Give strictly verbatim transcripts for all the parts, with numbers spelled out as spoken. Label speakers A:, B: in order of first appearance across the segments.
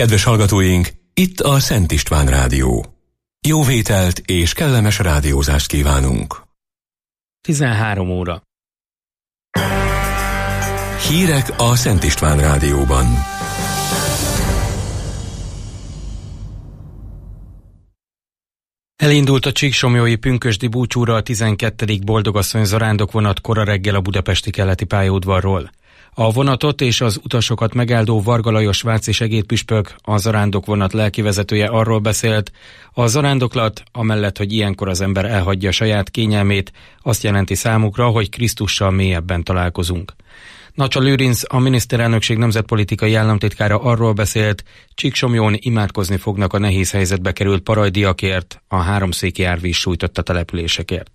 A: Kedves hallgatóink, itt a Szent István Rádió. Jó vételt és kellemes rádiózást kívánunk.
B: tizenhárom óra.
A: Hírek a Szent István Rádióban.
B: Elindult a csíksomlyói pünkösdi búcsúra a tizenkettedik boldogasszony zarándokvonat kora reggel a budapesti keleti pályaudvarról. A vonatot és az utasokat megáldó Varga Lajos váci segédpüspök, a zarándokvonat lelkivezetője arról beszélt, a zarándoklat, amellett, hogy ilyenkor az ember elhagyja saját kényelmét, azt jelenti számukra, hogy Krisztussal mélyebben találkozunk. Nacsa Lőrinc, a miniszterelnökség nemzetpolitikai államtitkára arról beszélt, Csíksomlyón imádkozni fognak a nehéz helyzetbe került parajdiakért, a háromszéki árvíz sújtotta településekért.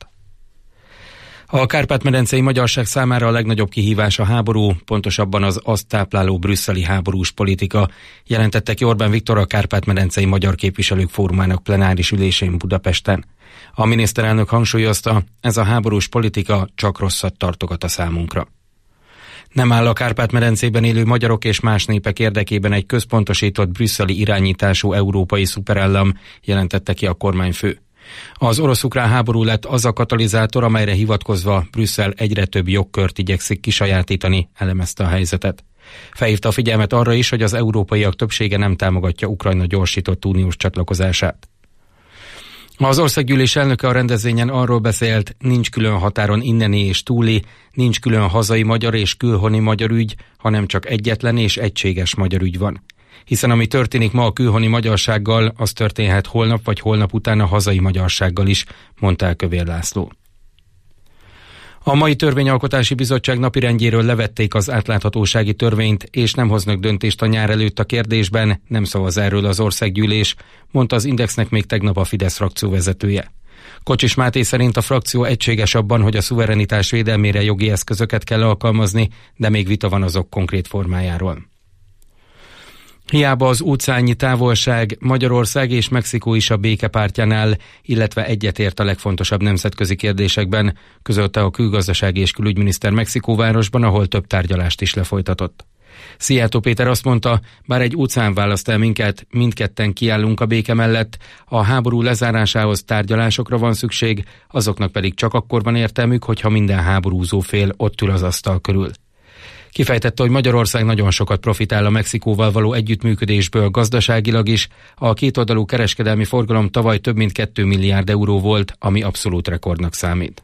B: A kárpát-medencei magyarság számára a legnagyobb kihívás a háború, pontosabban az azt tápláló brüsszeli háborús politika, jelentette ki Orbán Viktor a Kárpát-medencei Magyar Képviselők Fórumának plenáris ülésén Budapesten. A miniszterelnök hangsúlyozta, ez a háborús politika csak rosszat tartogat a számunkra. Nem áll a Kárpát-medencében élő magyarok és más népek érdekében egy központosított brüsszeli irányítású európai szuperállam, jelentette ki a kormányfő. Az orosz-ukrán háború lett az a katalizátor, amelyre hivatkozva Brüsszel egyre több jogkört igyekszik kisajátítani, elemezte a helyzetet. Felhívta a figyelmet arra is, hogy az európaiak többsége nem támogatja Ukrajna gyorsított uniós csatlakozását. Az országgyűlés elnöke a rendezvényen arról beszélt, nincs külön határon inneni és túli, nincs külön hazai magyar és külhoni magyar ügy, hanem csak egyetlen és egységes magyar ügy van. Hiszen ami történik ma a külhoni magyarsággal, az történhet holnap vagy holnap után a hazai magyarsággal is, mondta el Kövér László. A mai törvényalkotási bizottság napirendjéről levették az átláthatósági törvényt, és nem hoznak döntést a nyár előtt a kérdésben, nem szavaz erről az országgyűlés, mondta az Indexnek még tegnap a Fidesz frakció vezetője. Kocsis Máté szerint a frakció egységes abban, hogy a szuverenitás védelmére jogi eszközöket kell alkalmazni, de még vita van azok konkrét formájáról. Hiába az óceánnyi távolság, Magyarország és Mexikó is a békepártjánál, illetve egyetért a legfontosabb nemzetközi kérdésekben, közölte a külgazdasági és külügyminiszter Mexikóvárosban, ahol több tárgyalást is lefolytatott. Szijjártó Péter azt mondta, bár egy óceán választ el minket, mindketten kiállunk a béke mellett, a háború lezárásához tárgyalásokra van szükség, azoknak pedig csak akkor van értelmük, hogyha minden háborúzó fél ott ül az asztal körül. Kifejtette, hogy Magyarország nagyon sokat profitál a Mexikóval való együttműködésből gazdaságilag is, a kétoldalú kereskedelmi forgalom tavaly több mint két milliárd euró volt, ami abszolút rekordnak számít.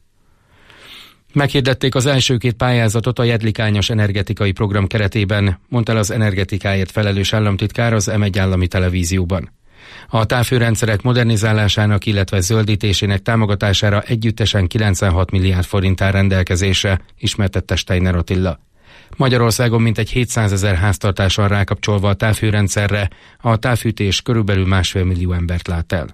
B: Meghirdették az első két pályázatot a Jedlikányos energetikai program keretében, mondta el az energetikáért felelős államtitkár az em egy állami televízióban. A távhőrendszerek modernizálásának, illetve zöldítésének támogatására együttesen kilencvenhat milliárd forint áll rendelkezésre, ismertette Steiner Attila. Magyarországon mintegy hétszázezer háztartás van rákapcsolva a távhőrendszerre, a távfűtés körülbelül másfél millió embert lát el.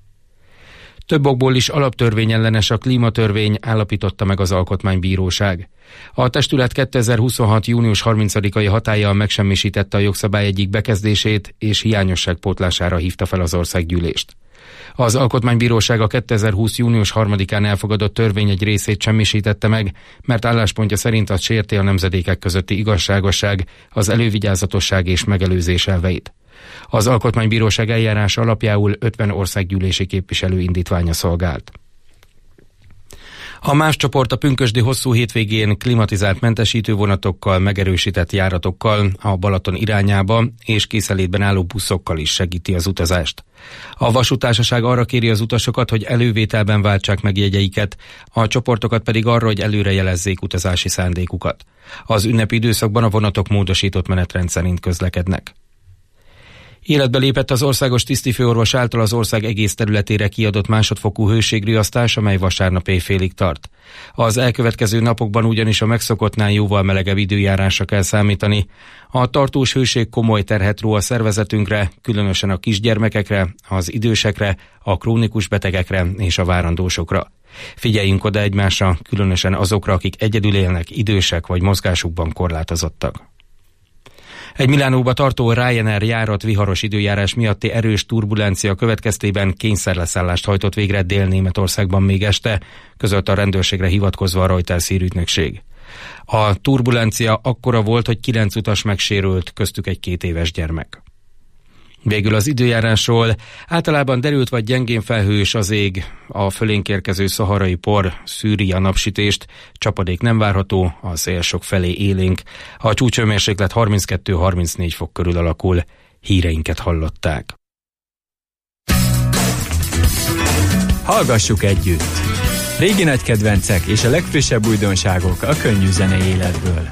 B: Több okból is alaptörvényellenes a klímatörvény, állapította meg az Alkotmánybíróság. A testület kétezer-huszonhat. június harmincadikai hatállyal megsemmisítette a jogszabály egyik bekezdését, és hiányosság pótlására hívta fel az országgyűlést. Az Alkotmánybíróság a kétezer-húsz. június harmadikán elfogadott törvény egy részét semmisítette meg, mert álláspontja szerint az sérti a nemzedékek közötti igazságosság, az elővigyázatosság és megelőzés elveit. Az Alkotmánybíróság eljárása alapjául ötven országgyűlési képviselő indítványa szolgált. A MÁV csoport a pünkösdi hosszú hétvégén klimatizált mentesítővonatokkal, megerősített járatokkal a Balaton irányába és készenlétben álló buszokkal is segíti az utazást. A vasútársaság arra kéri az utasokat, hogy elővételben váltsák meg jegyeiket, a csoportokat pedig arra, hogy előre jelezzék utazási szándékukat. Az ünnepi időszakban a vonatok módosított menetrend szerint közlekednek. Életbe lépett az országos tisztifőorvos által az ország egész területére kiadott másodfokú hőségriasztás, amely vasárnap éjfélig tart. Az elkövetkező napokban ugyanis a megszokottnál jóval melegebb időjárásra kell számítani. A tartós hőség komoly terhet ró a szervezetünkre, különösen a kisgyermekekre, az idősekre, a krónikus betegekre és a várandósokra. Figyeljünk oda egymásra, különösen azokra, akik egyedül élnek, idősek vagy mozgásukban korlátozottak. Egy Milánóba tartó Ryanair járat viharos időjárás miatti erős turbulencia következtében kényszerleszállást hajtott végre Dél-Németországban még este, közölte a rendőrségre hivatkozva a Reuters hírügynökség. A turbulencia akkora volt, hogy kilenc utas megsérült, köztük egy két éves gyermek. Végül az időjárásról. Általában derült vagy gyengén felhős az ég, a fölénk érkező szaharai por szűri a napsütést, csapadék nem várható, a szél sok felé élénk. A csúcshőmérséklet harminckettő-harmincnégy fok körül alakul. Híreinket hallották.
C: Hallgassuk együtt! Régi nagy kedvencek és a legfrissebb újdonságok a könnyű zenei életből.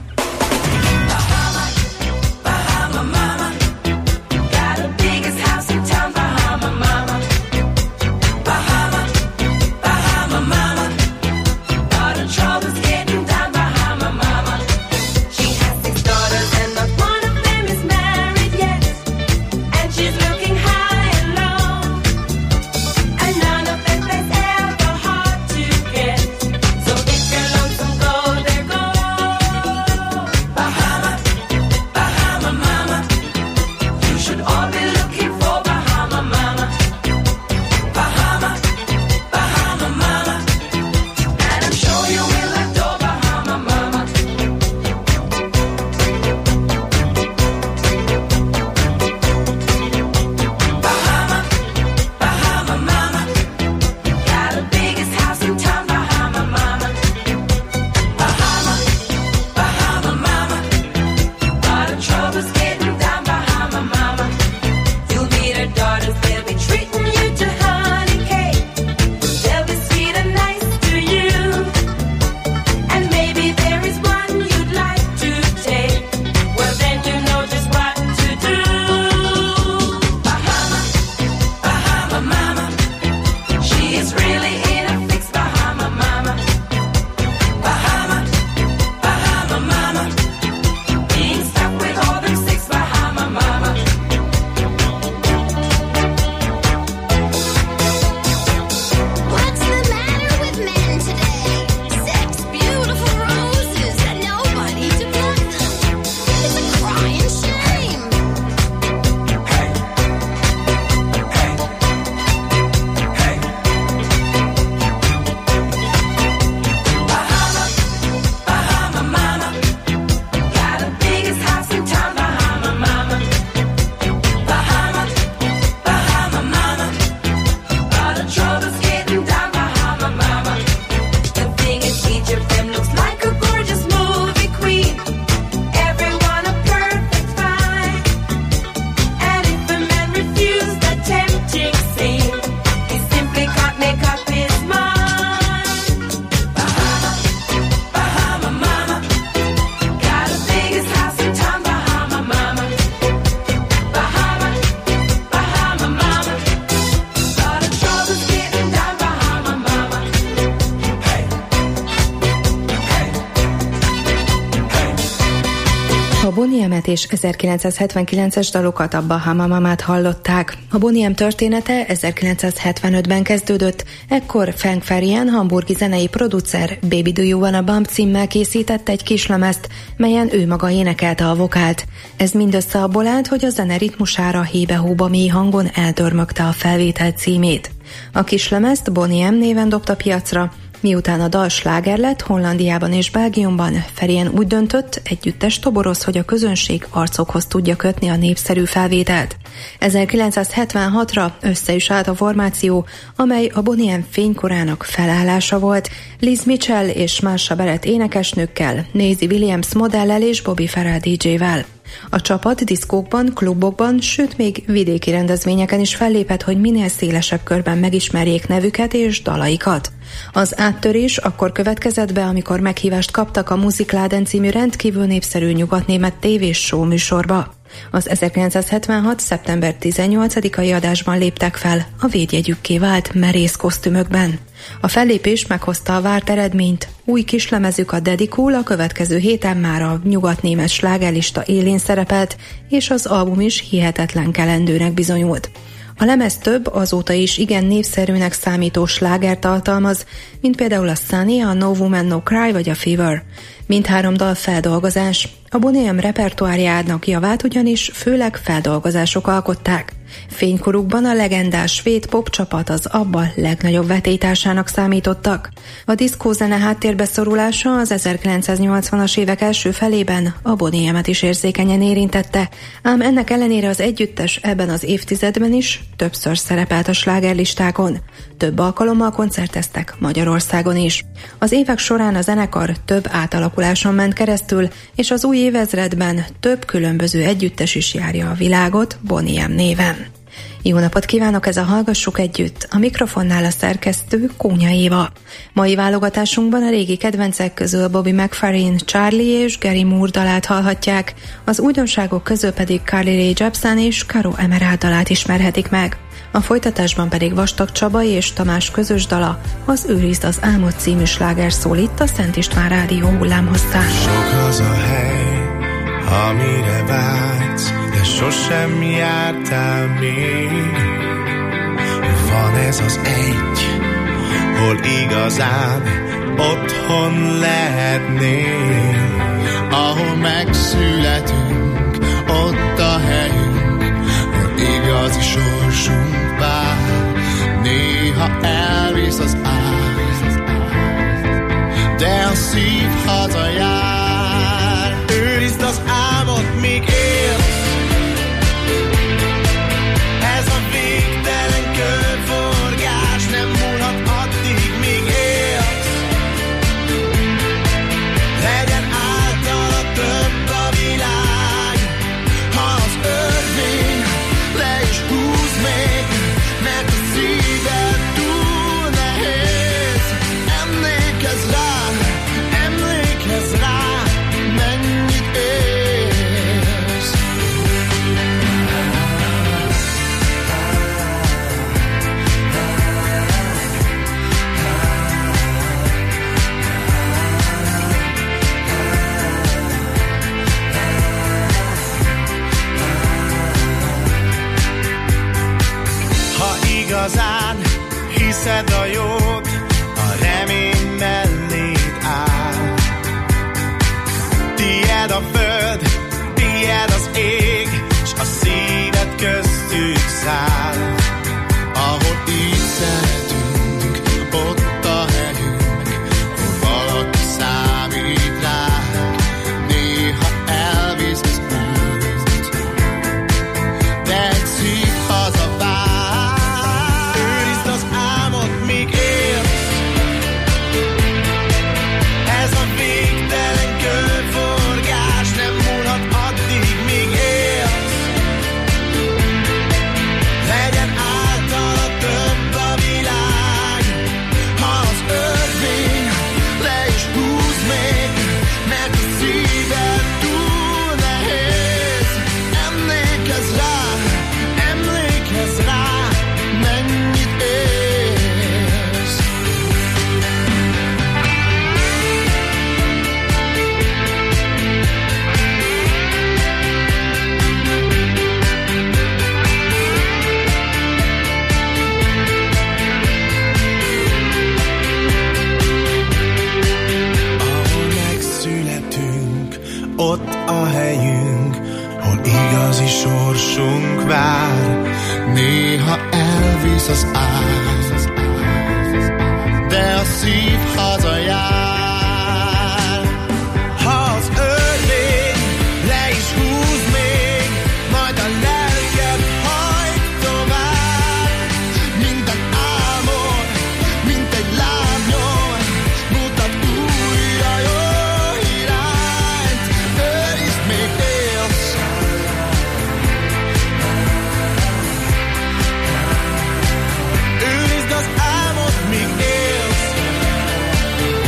D: A Boney M-et és ezerkilencszázhetvenkilences dalokat, a Bahama Mamát hallották. A Boney M története ezerkilencszázhetvenötben kezdődött, ekkor Frank Farian, hamburgi zenei producer Baby Do You Wanna Bump címmel készített egy kislemezt, melyen ő maga énekelte a vokált. Ez mindössze abból állt, hogy a zene ritmusára hébe-hóba mély hangon eldörmögte a felvétel címét. A kislemezt Boney M néven dobta piacra, miután a dal sláger lett Hollandiában és Belgiumban, Farian úgy döntött, együttes toboroz, hogy a közönség arcokhoz tudja kötni a népszerű felvételt. ezerkilencszázhetvenhatra össze is állt a formáció, amely a Boney M fénykorának felállása volt, Liz Mitchell és Marsha Barrett énekesnőkkel, Maisie Williams modellel és Bobby Farrell dé dzsével. A csapat diszkókban, klubokban, sőt még vidéki rendezvényeken is fellépett, hogy minél szélesebb körben megismerjék nevüket és dalaikat. Az áttörés akkor következett be, amikor meghívást kaptak a Musikláden című rendkívül népszerű nyugatnémet tévés show műsorba. Az ezerkilencszázhetvenhat. szeptember tizennyolcadikai adásban léptek fel a védjegyükké vált merész kosztümökben. A fellépés meghozta a várt eredményt, új kislemezük a Daddy Cool a következő héten már a nyugatnémet slágerlista élén szerepelt, és az album is hihetetlen kelendőnek bizonyult. A lemez több, azóta is igen népszerűnek számító slágert tartalmaz, mint például a Sunny, a No Woman No Cry vagy a Fever. Mindhárom dal feldolgozás. A Boney M repertoárjának javát ugyanis főleg feldolgozások alkották. Fénykorukban a legendás svéd popcsapat az ABBA legnagyobb vetélytársának számítottak. A diszkózene háttérbe szorulása az ezerkilencszáznyolcvanas évek első felében a Boney M-et is érzékenyen érintette, ám ennek ellenére az együttes ebben az évtizedben is többször szerepelt a slágerlistákon. Több alkalommal koncerteztek Magyarországon is. Az évek során a zenekar több átalakuláson ment keresztül, és az új évezredben több különböző együttes is járja a világot Boney M néven. Jó napot kívánok, ez a Hallgassuk Együtt, a mikrofonnál a szerkesztő Kónya Éva. Mai válogatásunkban a régi kedvencek közül Bobby McFerrin, Charlie és Gary Moore dalát hallhatják, az újdonságok közül pedig Carly Rae Jepsen és Caro Emerald dalát ismerhetik meg. A folytatásban pedig Vastag Csaba és Tamás közös dala, az Őrizd az álmod című sláger szól itt a Szent István Rádió hullámhosszán.
E: Sok az a hely, amire vágysz, de sosem jártál még. Van ez az egy, hol igazán otthon lehetnél, ahol megszületünk, ott a helyünk, hol igazi sorsunk vár. Néha elvisz az ágy, de a szív hazajár. Őrizd az álmot, míg élsz. Ez a végtelen körforgás nem múlhat addig, míg élsz. Legyen általa több a világ, ha az örvény le is húz még, mert a szíved túl nehéz. Emlékezz rá, emlékezz rá, mennyit élsz. Ha igazán hiszed a jót, a remény melléd áll. Tied a föld, tied az ég, s a szíved köztük száll. Ahol így szeretünk, ott a helyünk, hol valaki számít ránk. Néha elvisz az út, de egy szív hazavár. Őrizd az álmot, míg élsz. Ez a végtelen körforgás nem múlhat addig, míg élsz. Legyen általa több a világ, ha az örvény le is húz még, mert a szíved túl nehéz. Emlékezz rá, emlékezz rá, mennyit élsz. Ahol megszületünk, ott a helyünk, hol igazi sorsunk vár. Néha elvisz az ágy, de a szív hazajár. Ha az örvény le is húz még, majd a lelked hajt tovább. Minden álmod, mint egy lábnyom, mutat újra jó irányt. Őrizd, még élsz. Őrizd az álmot, míg élsz.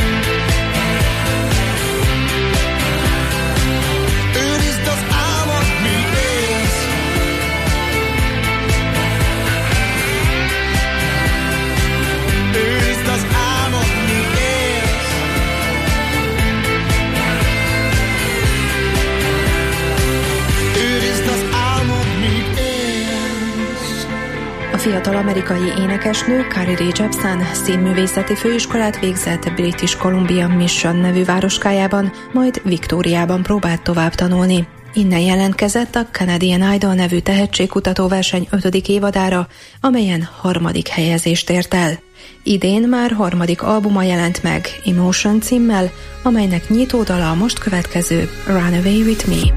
D: fiatal amerikai énekesnő Carly Rae Jepsen színművészeti főiskolát végzett British Columbia Mission nevű városkájában, majd Victoriában próbált tovább tanulni. Innen jelentkezett a Canadian Idol nevű tehetségkutató verseny ötödik évadára, amelyen harmadik helyezést ért el. Idén már harmadik albuma jelent meg, Emotion címmel, amelynek nyitódala a most következő Runaway With Me.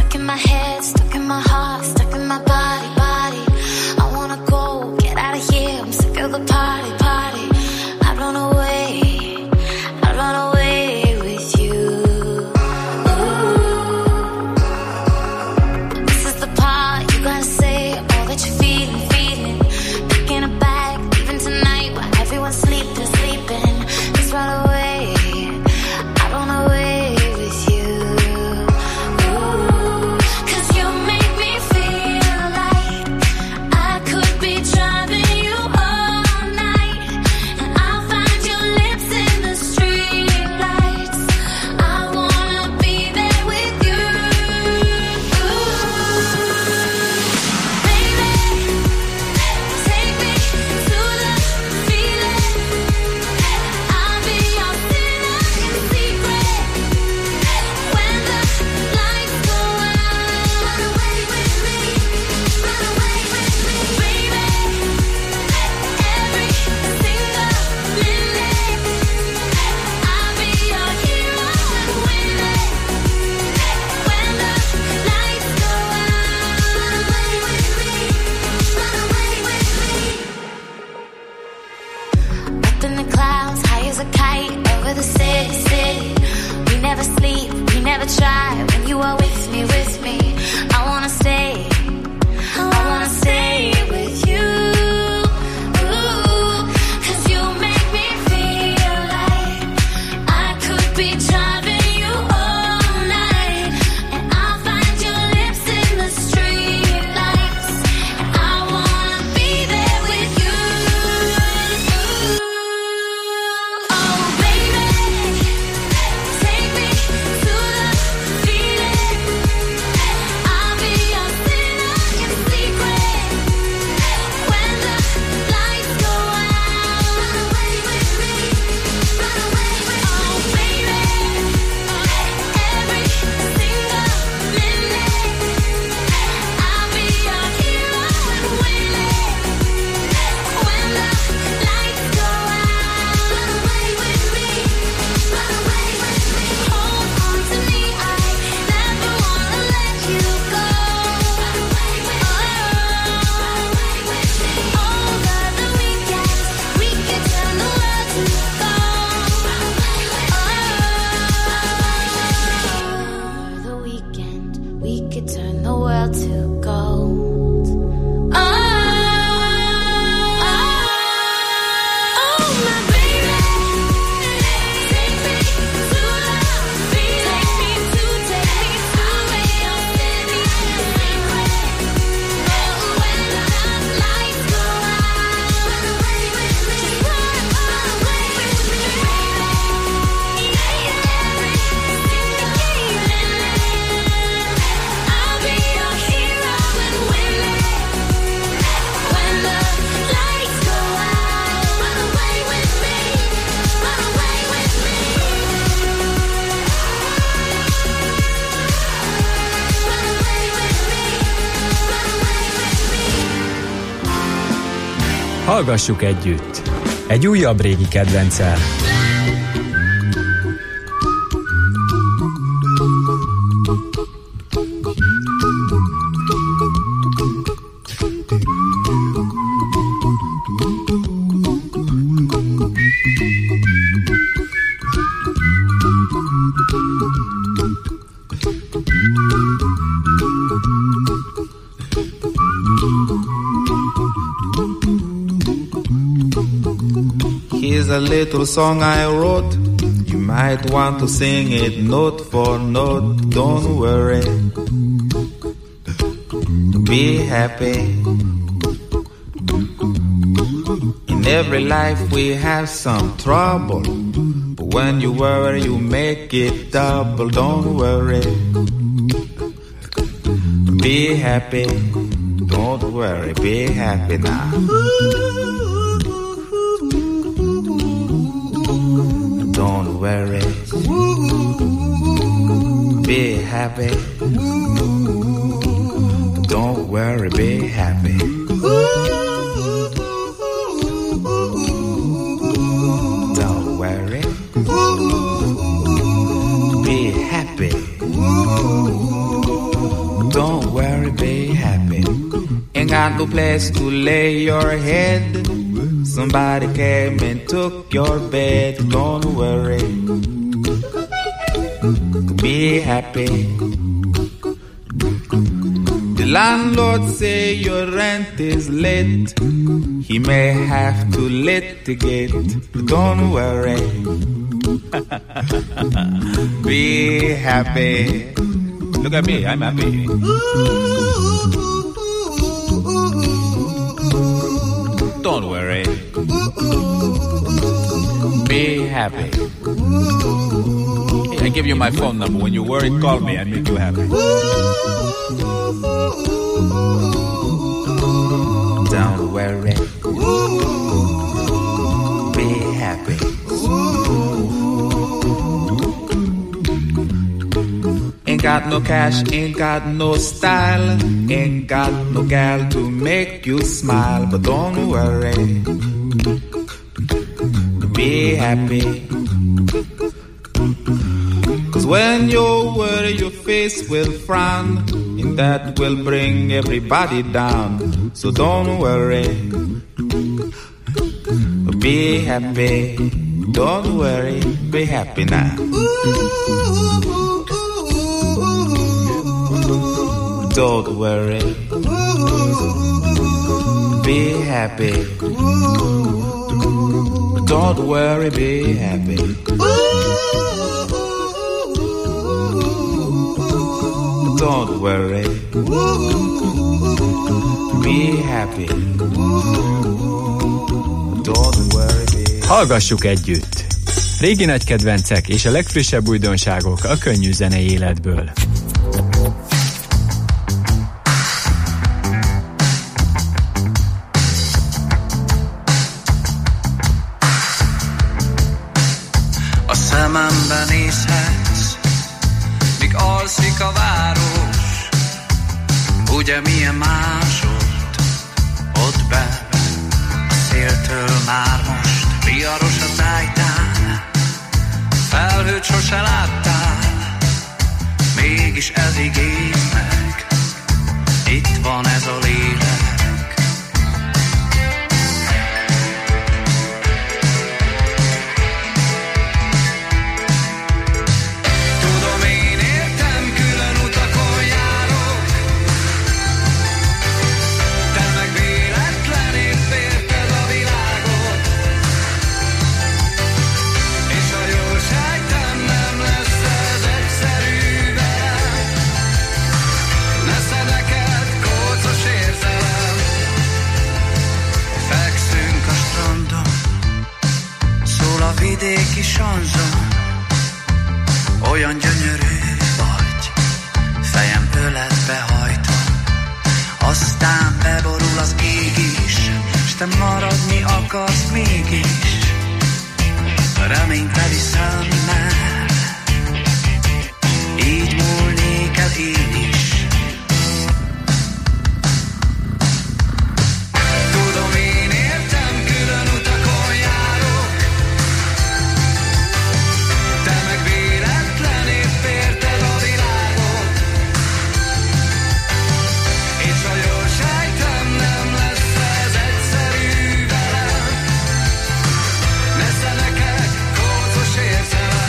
C: Hallgassuk együtt! Egy újabb régi kedvenccel.
F: Here's a little song I wrote. You might want to sing it note for note. Don't worry. Be happy. In every life we have some trouble, but when you worry you make it double. Don't worry. Be happy. Don't worry, be happy now. Don't worry, be happy. Don't worry, be happy. Don't worry, be happy. Don't worry, be happy. Ain't got no place to lay your head. Somebody came and took your bed. Don't worry, be happy. The landlord say your rent is late. He may have to litigate. Don't worry, be happy. Look at me, I'm happy. Don't worry, be happy. I give you my phone number. When you're worried, call me. I make you happy. Don't worry, be happy. Ain't got no cash, ain't got no style, ain't got no gal to make you smile. But don't worry, be happy. Cause when you worry, your face will frown, and that will bring everybody down. So don't worry, be happy. Don't worry, be happy now. Don't worry, be happy. Don't worry, be happy. Don't worry, be happy. Don't worry, be...
C: Hallgassuk együtt! Régi nagy kedvencek és a legfrissebb újdonságok a könnyű zenei életből.
G: A szemembe nézhetsz, míg alszik a város. Ugye milyen más ott, ott benn. A széltől már most viharos a tájtán. Felhőt sose láttál, mégis ez ígér meg. Itt van ez a lélek. Vidéki sanzon, olyan gyönyörű vagy, fejem öletbe hajtom, aztán beborul az ég is, s te maradni akarsz mégis, reményteli szemmel, így múlnék el én is. Nesze neked kócos érzelem.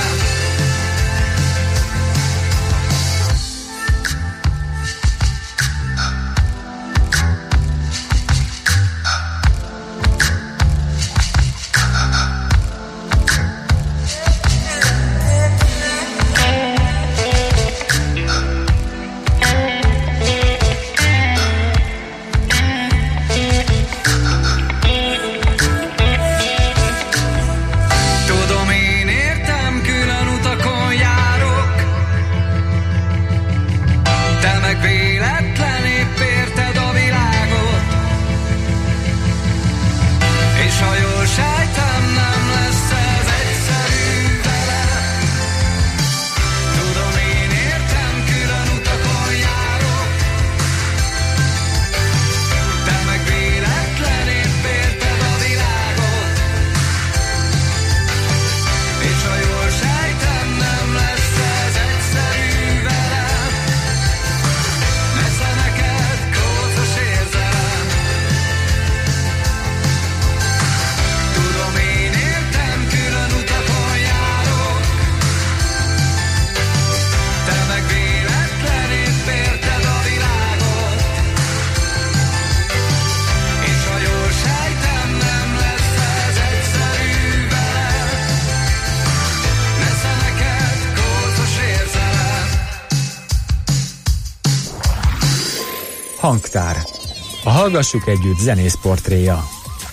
C: Hangtár. A Hallgassuk Együtt zenész portréja.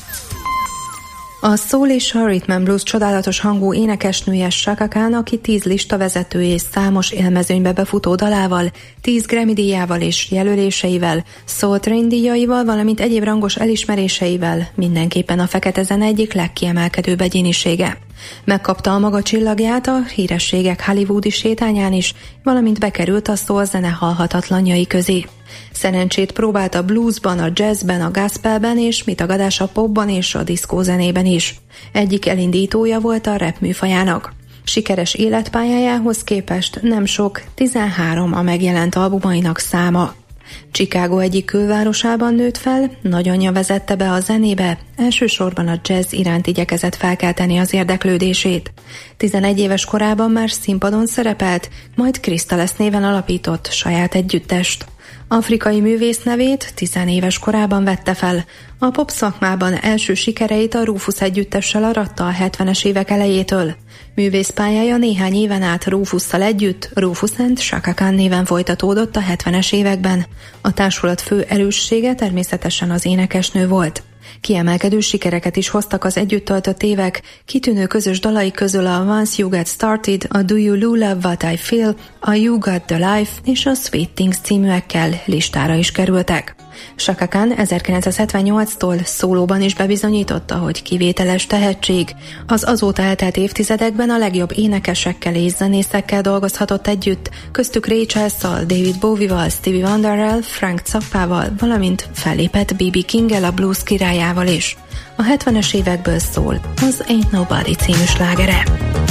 D: A soul és a rhythm and blues csodálatos hangú énekesnője Chaka Khan, aki tíz listavezető és számos élmezőnybe befutó dalával, tíz Grammy díjával és jelöléseivel, Soul Train díjaival, valamint egyéb rangos elismeréseivel mindenképpen a fekete zene egyik legkiemelkedőbb egyénisége. Megkapta a maga csillagját a hírességek hollywoodi sétányán is, valamint bekerült a soul zene halhatatlanjai közé. Szerencsét próbált a bluesban, a jazzben, a gospelben és mit tagadás a popban és a diszkó zenében is. Egyik elindítója volt a rap műfajának. Sikeres életpályájához képest nem sok, tizenhárom a megjelent albumainak száma. Chicago egyik külvárosában nőtt fel, nagyanyja vezette be a zenébe, elsősorban a jazz iránt igyekezett felkelteni az érdeklődését. tizenegy éves korában már színpadon szerepelt, majd Crystales néven alapított saját együttest. Afrikai művész nevét tizenéves korában vette fel. A pop szakmában első sikereit a Rufus együttessel aratta a hetvenes évek elejétől. Művészpályája néhány éven át Rufusszal együtt, Rufus and Chaka Khan néven folytatódott a hetvenes években. A társulat fő erőssége természetesen az énekesnő volt. Kiemelkedő sikereket is hoztak az együtt töltött évek, kitűnő közös dalai közül a Once You Get Started, a Do You Love What I Feel, a You Got The Life és a Sweet Things címűekkel listára is kerültek. Chaka Khan ezerkilencszázhetvennyolctól szólóban is bebizonyította, hogy kivételes tehetség. Az azóta eltelt évtizedekben a legjobb énekesekkel és zenészekkel dolgozhatott együtt, köztük Ray Charles-szal, David Bowie-val, Stevie Wonderrel, Frank Zappával, valamint fellépett bé bé King-el, a blues királyával is. A hetvenes évekből szól az Ain't Nobody című slágere.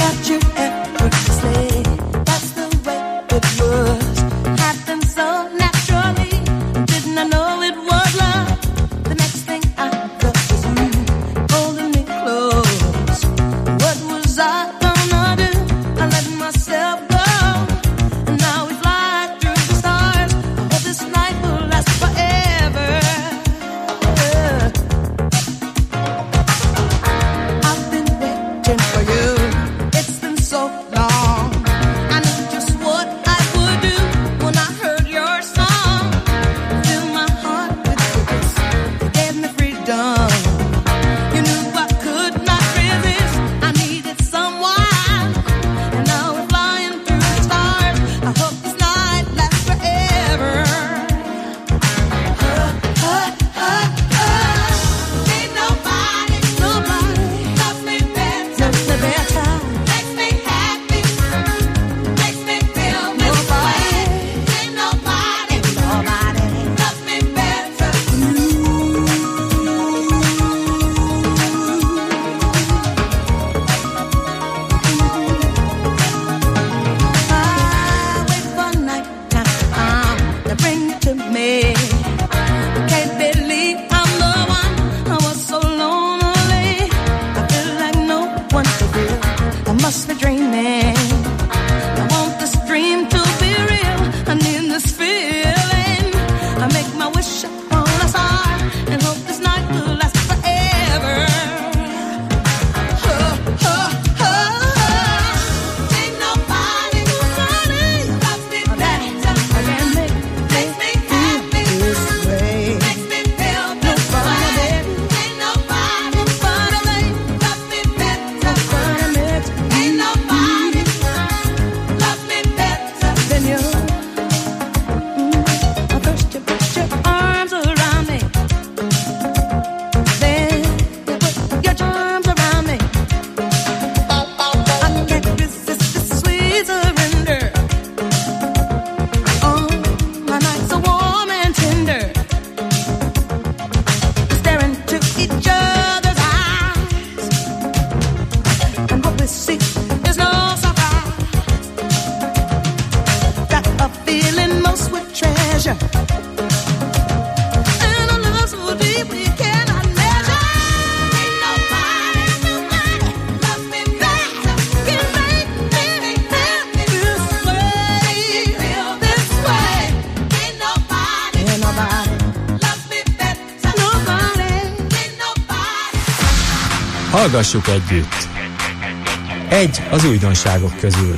C: Hallgassuk együtt! Egy az újdonságok közül.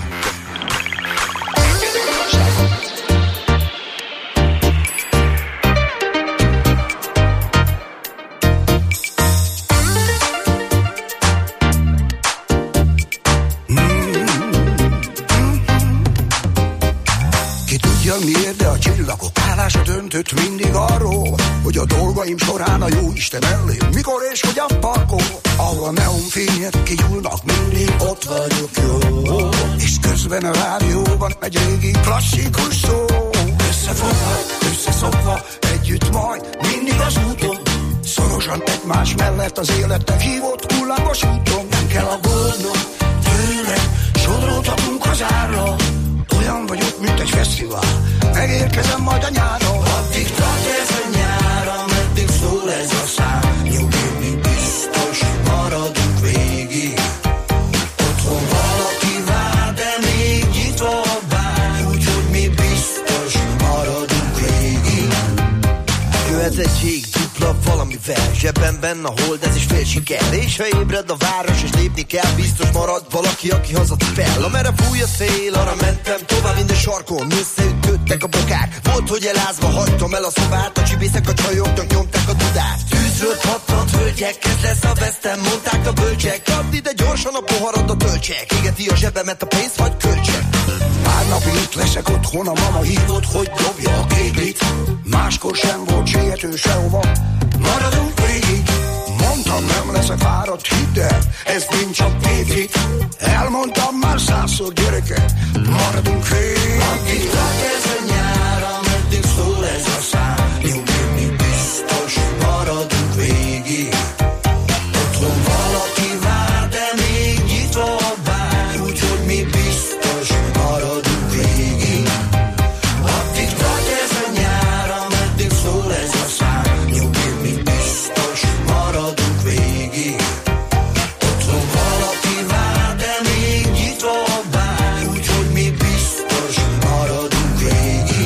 H: miért, de a csillagok állása döntött mindig arról, hogy a dolgaim során a jóisten ellém mikor és hogyan parkol. Ahol a neonfények kigyúlnak, mindig ott vagyok jó. És közben a rádióban egy régi klasszikus szó. Összefogva, összeszokva, együtt majd mindig az úton, szorosan egymás mellett az életnek hívott hullámos úton. Nem kell aggódnom tőlem, sodródhatunk az árra. Olyan vagyok, mint egy fesztivál, megérkezem majd a nyáron. Addig tart ez a nyár, ameddig szól ez a szám. Nyugodj, mi biztos maradunk végig. Otthon valaki vár, de még nyitva a bár, úgyhogy mi biztos maradunk végig. Jöhet egy híg, dupla valamivel, zsebemben a hold, ez is fél siker. És ha ébred a város, és lépni kell, biztos marad valaki, aki hazatipel. Amerre fúj a szél, arra mentem tovább minden sarkon, összeütöttek a bokák. Volt, hogy elázva hagytam el a szobát, a csibészek a csajoknak nyomták a dudát. Tűzről pattant hölgyek, ez lesz a vesztem, mondták a bölcsek. Add ide gyorsan a poharad a töltsek, égeti a zsebemet a pénz vagy kölcsek. Pár napig itt leszek otthon, a mama hívott, hogy dobja a kéglit. Máskor sem volt siető sehova, maradunk végig. Mondtam, nem leszek fáradt, hidd el, ez mind csak tévhit. Elmondtam már százszor, gyerekek, maradunk végig. Addig tart ez a nyár, ameddig szól ez a szám. Nyugodj, mi biztos maradunk végig. Otthon valaki vár, de még nyitva a bár, úgyhogy mi biztos maradunk végig. Addig tart ez a nyár, ameddig szól ez a szám. Nyugodj, mi biztos maradunk végig. Otthon valaki vár, de még nyitva a bár, úgyhogy mi biztos maradunk végig.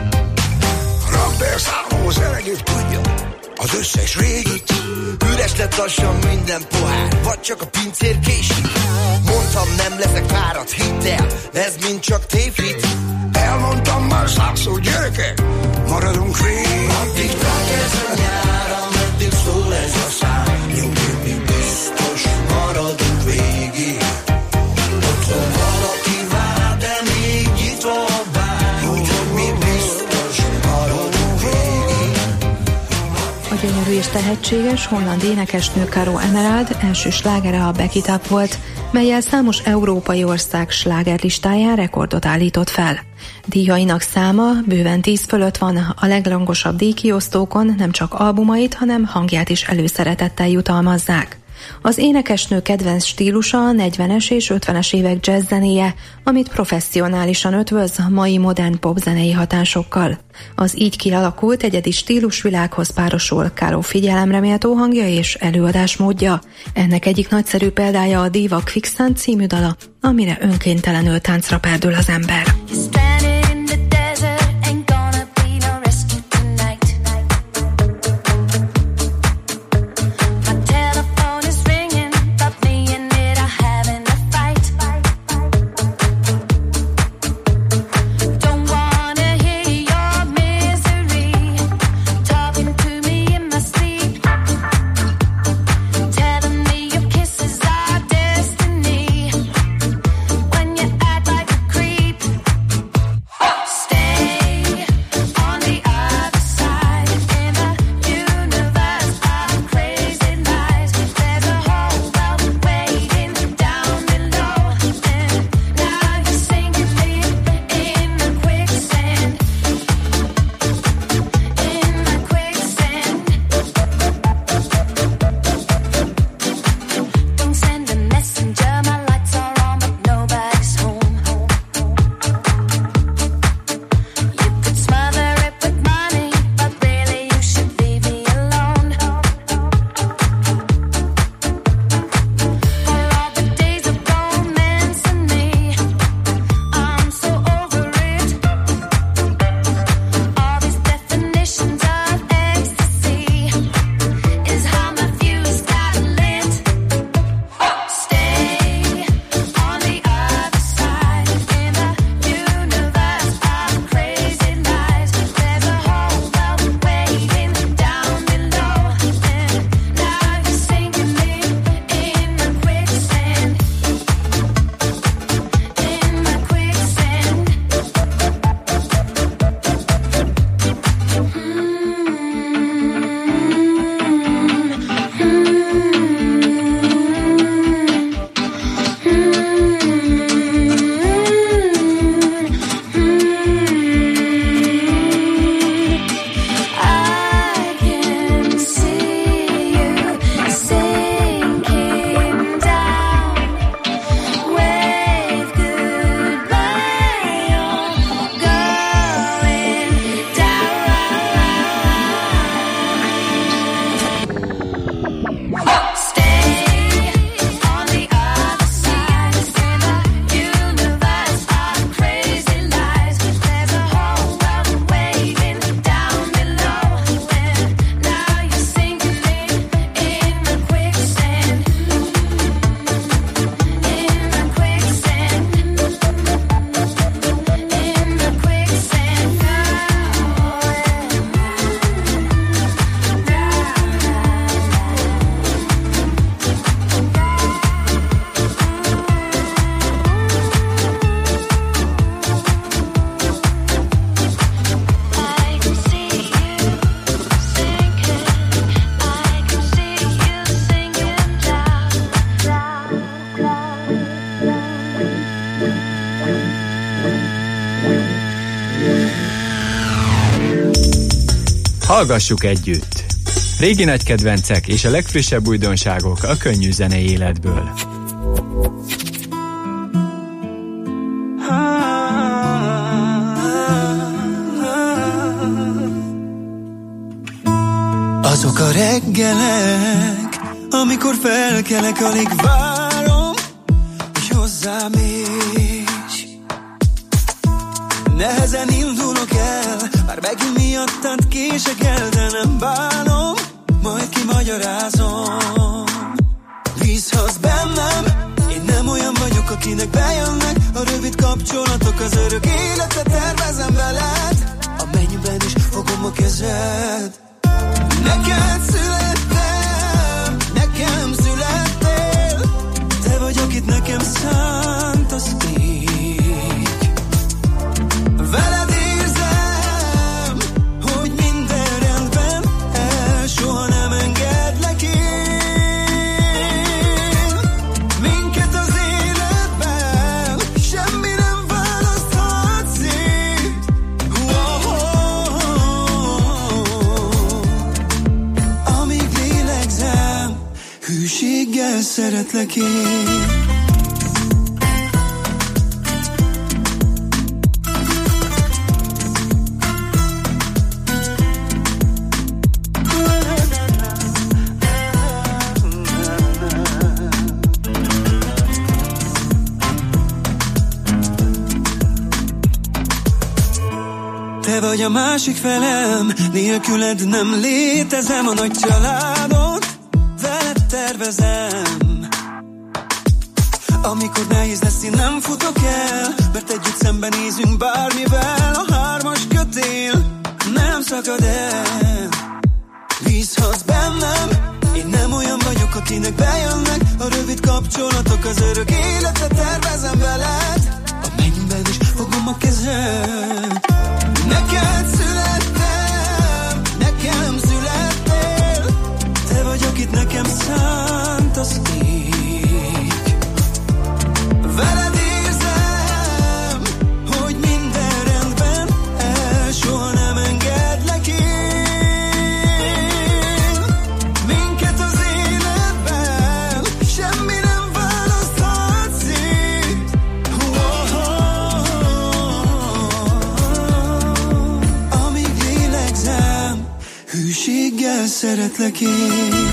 H: Rakd be a számhoz elegét, tudja, az összes régit. Üres lett lassan minden pohár, vagy csak a pincér késik. Mondtam, nem leszek fáradt, hidd el, ez mind csak tévhit. Elmondtam már százszor, gyerekek, maradunk végig. Addig tart ez a nyár, ameddig szól ez a szám. Nyugodj, mi biztos maradunk végig. Otthon valaki vár, de még nyitva a bár, úgyhogy mi biztos maradunk végig.
D: A gyönyörű és tehetséges holland énekesnő Caro Emerald első slágere a Back It Up volt, mellyel számos európai ország slágerlistáján rekordot állított fel. Díjainak száma bőven tíz fölött van, a legrangosabb díjkiosztókon nem csak albumait, hanem hangját is előszeretettel jutalmazzák. Az énekesnő kedvenc stílusa a negyvenes és ötvenes évek jazzzenéje, amit professzionálisan ötvöz mai modern popzenei hatásokkal. Az így kialakult egyedi stílusvilághoz párosul Caro figyelemre méltó hangja és előadásmódja. Ennek egyik nagyszerű példája a Diva Quicksand című dala, amire önkéntelenül táncra perdül az ember.
C: Hallgassuk együtt! Régi nagy kedvencek és a legfrissebb újdonságok a könnyű zenei életből.
E: Azok a reggelek, amikor felkelek, alig várom, hogy hozzám ész. Nehezen indulok el, már megint miattad kések el, de nem bánom, majd kimagyarázom. Bízhatsz bennem, én nem olyan vagyok, akinek bejönnek a rövid kapcsolatok, az örök életet tervezem veled, a mennyben is fogom a kezed. Neked születtem, nekem születtél, te vagy, akit nekem szánt az ég. Veled érzem, hogy minden rendben, el soha nem engedlek én. Minket az életben semmi nem választhat szét. Amíg lélegzem, hűséggel szeretlek én. Te vagy a másik felem, nélküled nem létezem, a nagy családot veled tervezem. Amikor nehéz lesz, én nem futok el, mert együtt szembenézünk bármivel, a hármas kötél nem szakad el. Bízhatsz bennem, én nem olyan vagyok, akinek bejönnek a rövid kapcsolatok, az örök életet tervezem veled, a mennyben is fogom a kezed. Neked születtem, nekem születtél, te vagy, akit nekem szánt az ég. Veled érzem, hogy minden rendben, el soha nem engedlek én. Minket az életben semmi nem választhat szét. Amíg lélegzem, hűséggel szeretlek én.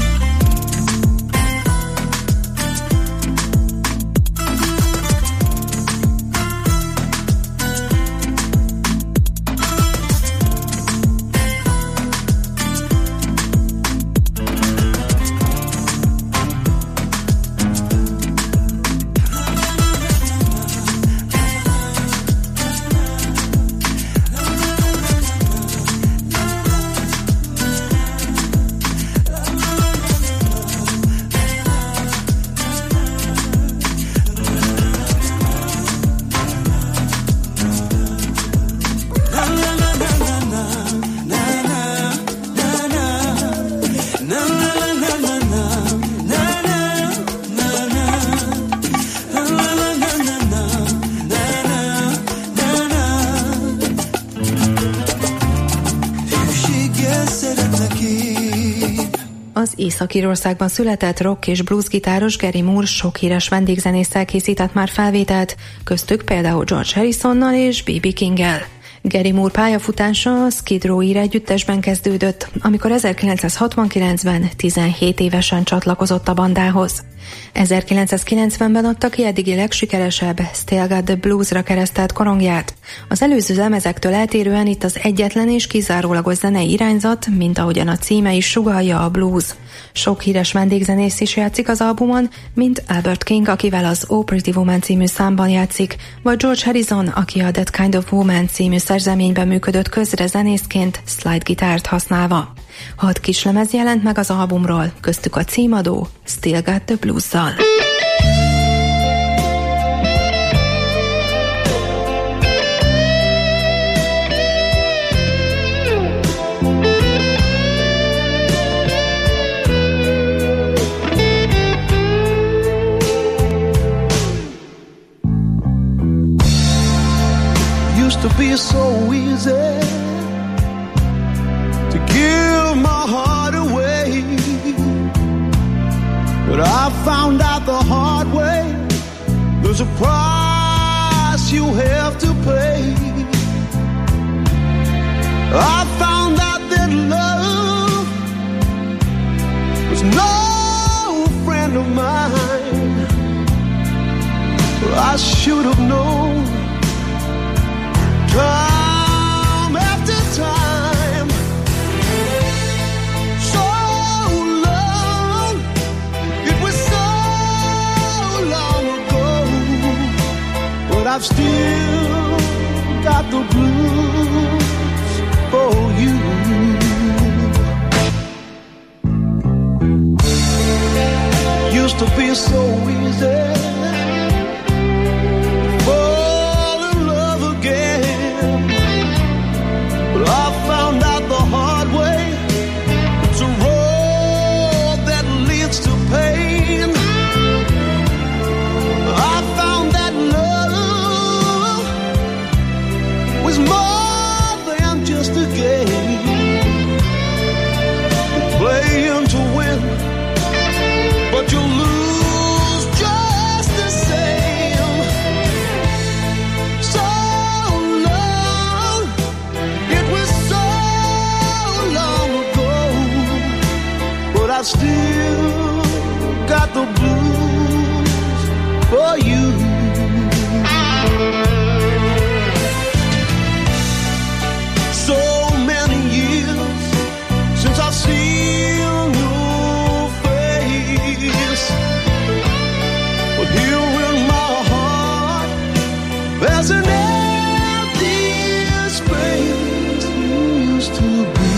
D: Észak-Írországban született rock és blues gitáros Gary Moore sok híres vendégzenésszel készített már felvételt, köztük például George Harrisonnal és bé bé Kinggel. Gary Moore pályafutása a Skid Row ír együttesben kezdődött, amikor ezerkilencszázhatvankilencben tizenhét évesen csatlakozott a bandához. ezerkilencszázkilencvenben adta ki eddigi legsikeresebb Still Got the Blues-ra keresztelt korongját. Az előző lemezektől eltérően itt az egyetlen és kizárólagos zenei irányzat, mint ahogyan a címe is sugallja, a blues. Sok híres vendégzenész is játszik az albumon, mint Albert King, akivel az Oh Pretty Woman című számban játszik, vagy George Harrison, aki a That Kind of Woman című szerzeményben működött közre zenészként slide gitárt használva. Hat kislemez jelent meg az albumról, köztük a címadó Still Got the Blues-zal.
E: Used to be so easy to give
I: I found out the hard way, there's a price you have to pay. I found out that love was no friend of mine. I should have known time after time. So long, it was so long ago, but I've still got the blues for you. Used to be so easy fall in love again, but I found out the hard way, it's a road that leads to pain. I found that love was more than just a game, playing to win, but you lose just the same. So long, it was so long ago, but I still got the blues for you. So many years since I've seen your face, but here in my heart there's an empty space used to be.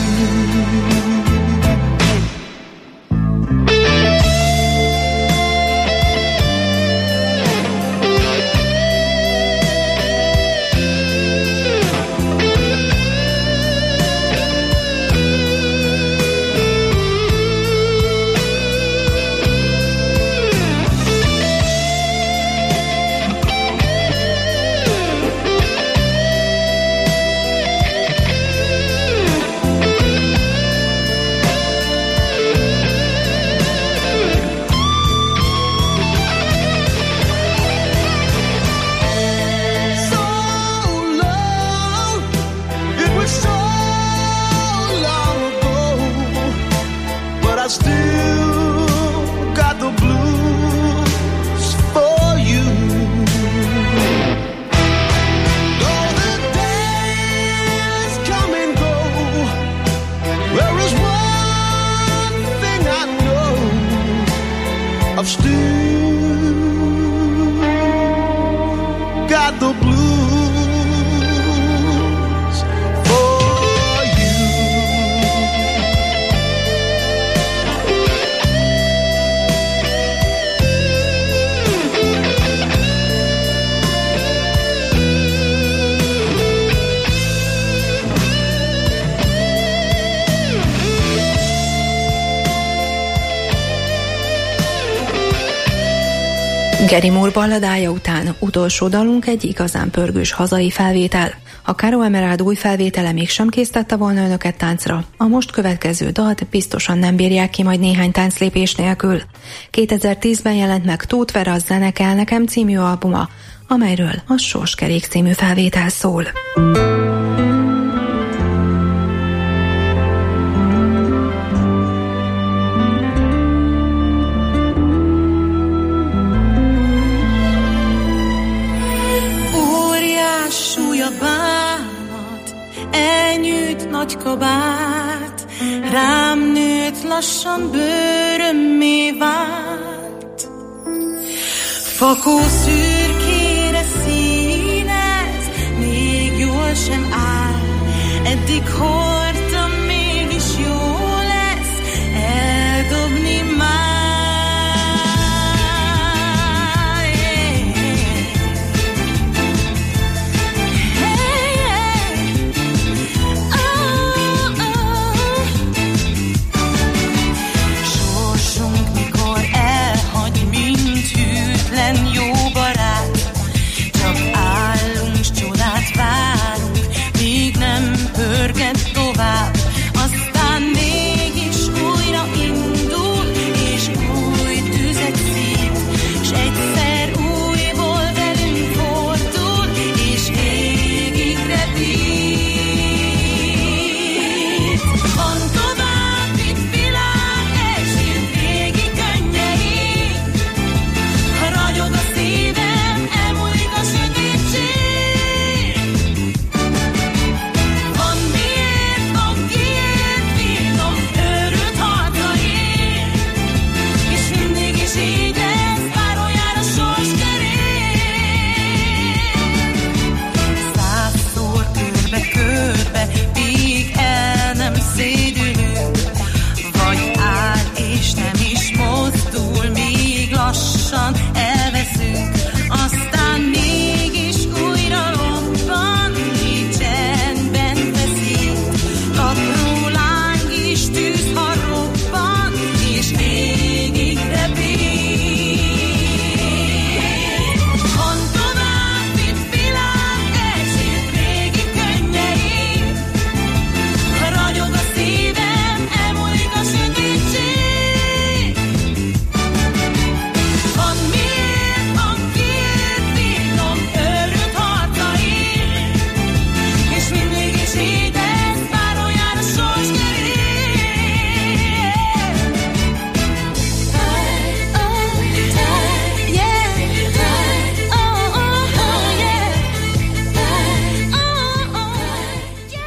D: Gary Moore balladája után utolsó dalunk egy igazán pörgős hazai felvétel. Ha Caro Emerald új felvétele mégsem késztette volna önöket táncra, a most következő dalt biztosan nem bírják ki majd néhány tánclépés nélkül. kétezer-tízben jelent meg Tóth Vera Zenekel nekem című albuma, amelyről a Sorskerék című felvétel szól.
J: Nagy kabát, rám nőtt, lassan bőrömmé vált. Fakó szürkére színez, még jól sem áll. Eddig hordtam, mégis jó lesz eldobni már. Jó barát, csak állunk, s csodát várunk, míg nem pörget tovább, aztán mégis újra indul, és új tüzet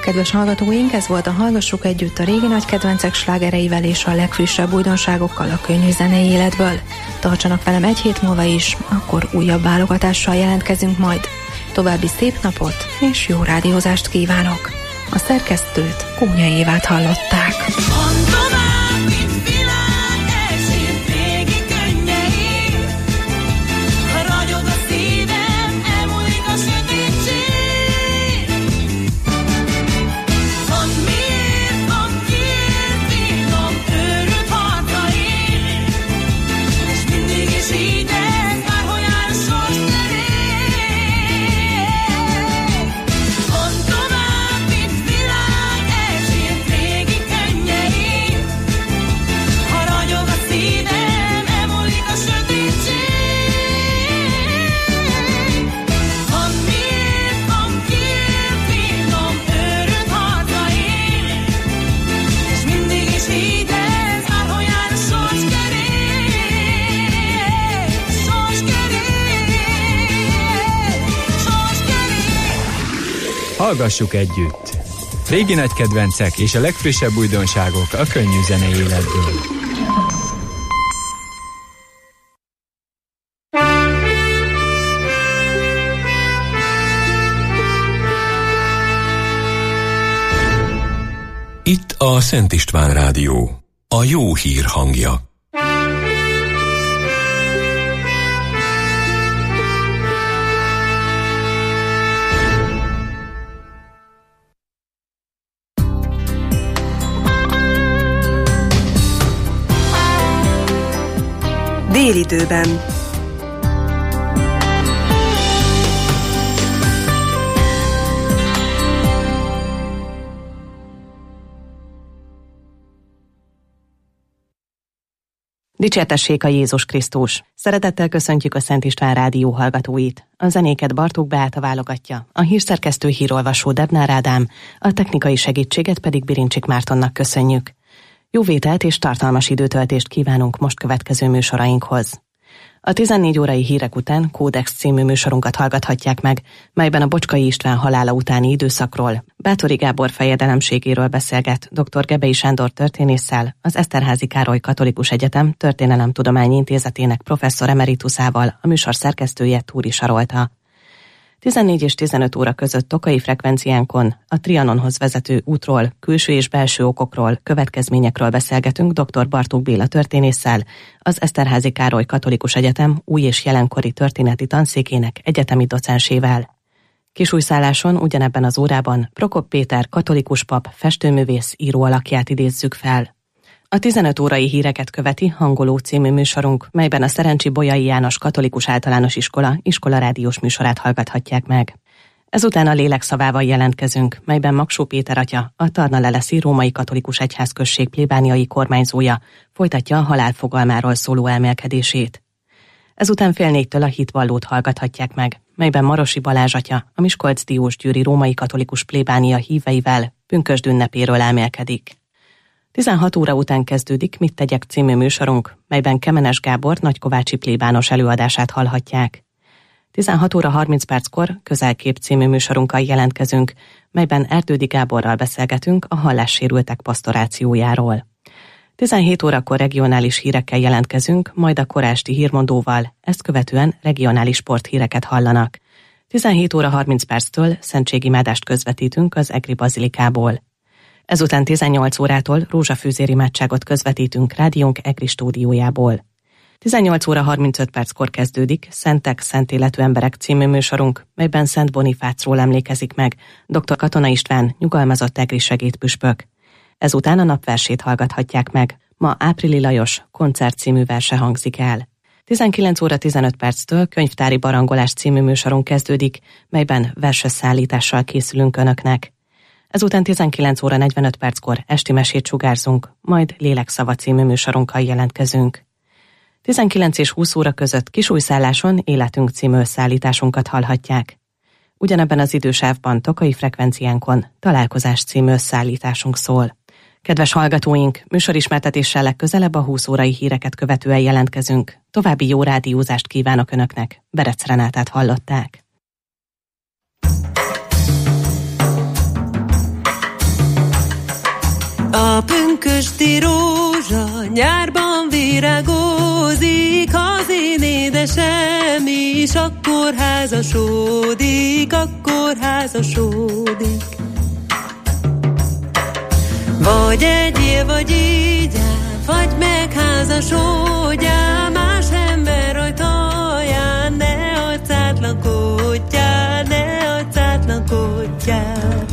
D: Kedves hallgatóink, ez volt a Hallgassuk Együtt a régi nagy kedvencek slágereivel és a legfrissebb újdonságokkal a könnyű zenei életből. Tartsanak velem egy hét múlva is, akkor újabb válogatással jelentkezünk majd. További szép napot és jó rádiózást kívánok! A szerkesztőt, Kónyai Évát hallották.
C: Hallgassuk együtt! Régi nagy kedvencek és a legfrissebb újdonságok a könnyű zenei életből.
A: Itt a Szent István Rádió, a jó hír hangja.
K: Délidőben.
L: Dicsértessék a Jézus Krisztus! Szeretettel köszöntjük a Szent István Rádió hallgatóit. A zenéket Bartók Beáta válogatja, a hírszerkesztő hírolvasó Debnár Ádám, a technikai segítséget pedig Birincsik Mártonnak köszönjük. Jó vételt és tartalmas időtöltést kívánunk most következő műsorainkhoz. A tizennégy órai hírek után Kódex című műsorunkat hallgathatják meg, melyben a Bocskai István halála utáni időszakról, Báthori Gábor fejedelemségéről beszélget dr. Gebei Sándor történésszel, az Eszterházy Károly Katolikus Egyetem Történelemtudományi Intézetének professzor emeritusával, a műsor szerkesztője Túri Sarolta. tizennégy és tizenöt óra között Tokai frekvenciánkon a Trianonhoz vezető útról, külső és belső okokról, következményekről beszélgetünk dr. Bartók Béla történésszel, az Eszterházy Károly Katolikus Egyetem új- és jelenkori történeti tanszékének egyetemi docensével. Kisújszálláson ugyanebben az órában Prokop Péter katolikus pap festőművész író alakját idézzük fel. A tizenöt órai híreket követi Hangoló című műsorunk, melyben a Szerencsi Bolyai János Katolikus Általános Iskola iskolarádiós műsorát hallgathatják meg. Ezután a lélek szavával jelentkezünk, melyben Magsó Péter atya, a Tarnaleleszi Római Katolikus Egyházközség plébániai kormányzója folytatja a halál fogalmáról szóló elmélkedését. Ezután fél négytől a hitvallót hallgathatják meg, melyben Marosi Balázs atya, a Miskolc Diósgyőri Római Katolikus plébánia híveivel pünkösd ünnepéről elmélkedik. tizenhat óra után kezdődik Mit tegyek című műsorunk, melyben Kemenes Gábor nagykovácsi plébános előadását hallhatják. tizenhat óra harminc perckor Közelkép című műsorunkkal jelentkezünk, melyben Erdődi Gáborral beszélgetünk a hallássérültek pasztorációjáról. tizenhét órakor regionális hírekkel jelentkezünk, majd a korásti hírmondóval, ezt követően regionális sporthíreket hallanak. tizenhét óra harminc perctől szentségimádást közvetítünk az Egri Bazilikából. Ezután tizennyolc órától rózsafűzér imádságot közvetítünk rádiónk Egri stúdiójából. tizennyolc óra harmincöt perckor kezdődik Szentek, szent életű emberek című műsorunk, melyben Szent Bonifácról emlékezik meg dr. Katona István, nyugalmazott egri segédpüspök. Ezután a napversét hallgathatják meg. Ma Áprili Lajos koncert című verse hangzik el. tizenkilenc óra tizenöt perctől Könyvtári barangolás című műsorunk kezdődik, melyben versösszállítással készülünk önöknek. Ezután tizenkilenc óra negyvenöt perckor esti mesét sugárzunk, majd Lélekszava című műsorunkkal jelentkezünk. tizenkilenc és húsz óra között Kisújszálláson Életünk című összeállításunkat hallhatják. Ugyanebben az idősávban Tokai frekvenciánkon Találkozás című összeállításunk szól. Kedves hallgatóink, műsorismertetéssel legközelebb a húsz órai híreket követően jelentkezünk. További jó rádiózást kívánok Önöknek. Berec Renátát hallották.
J: A pünkösdi rózsa nyárban virágózik, az én édesem is akkor házasodik, akkor házasodik. Vagy egyél, vagy így áll, vagy megházasodjál, más ember rajtaján, ne arcátlankodjál, ne arcátlankodjál.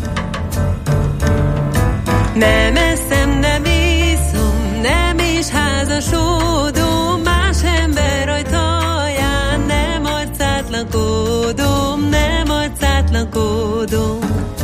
J: Nem eszem, nem iszom, nem is házasodom, más ember rajtaján, nem arcátlankodom, nem arcátlankodom.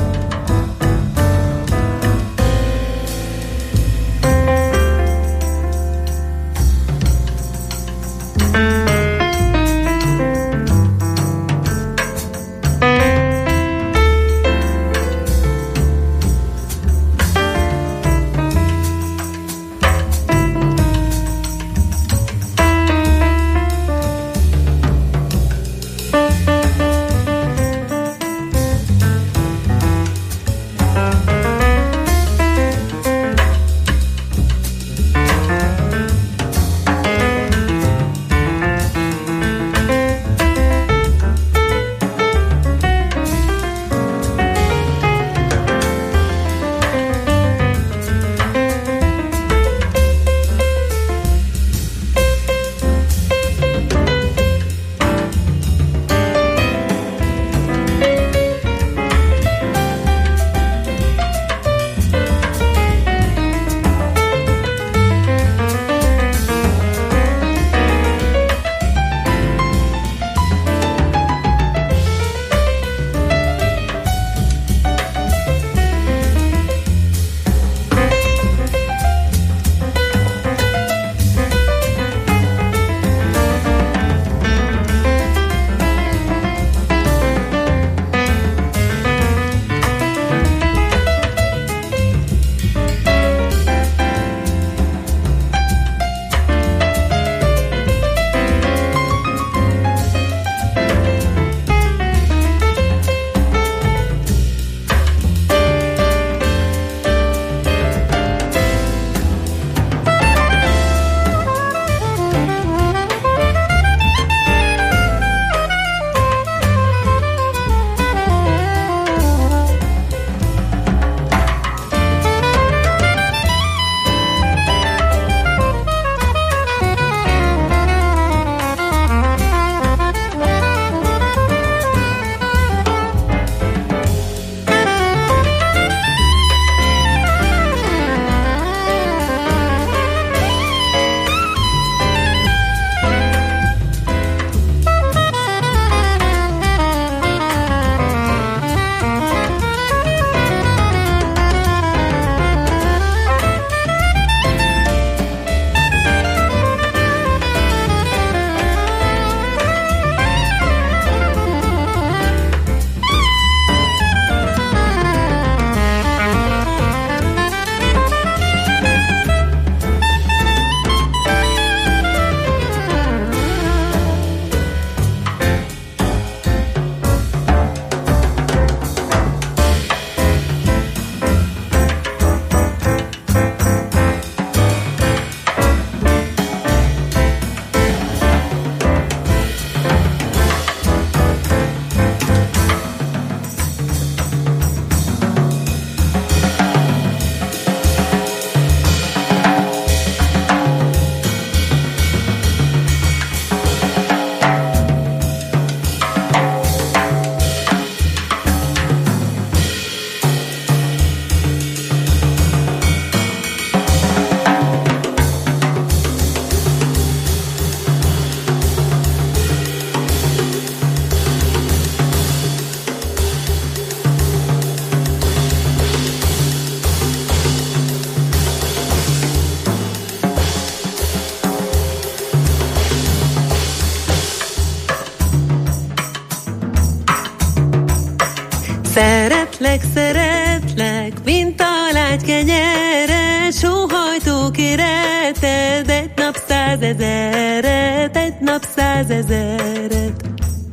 J: Szeretlek, szeretlek, mint a lágy kenyeret, sóhajtó kéreted, egy nap százezeret, egy nap százezeret.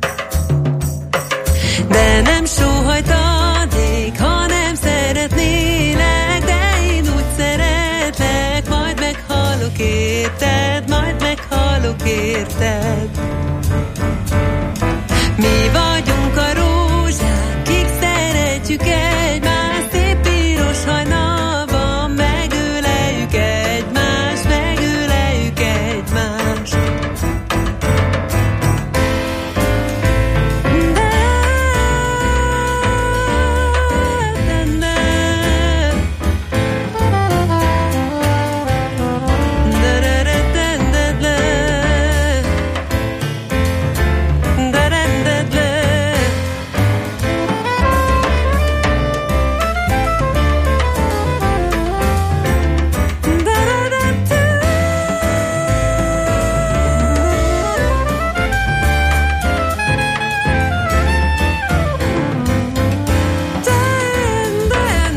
J: De nem sóhajtanék, ha nem szeretnélek, de én úgy szeretnélek. érted.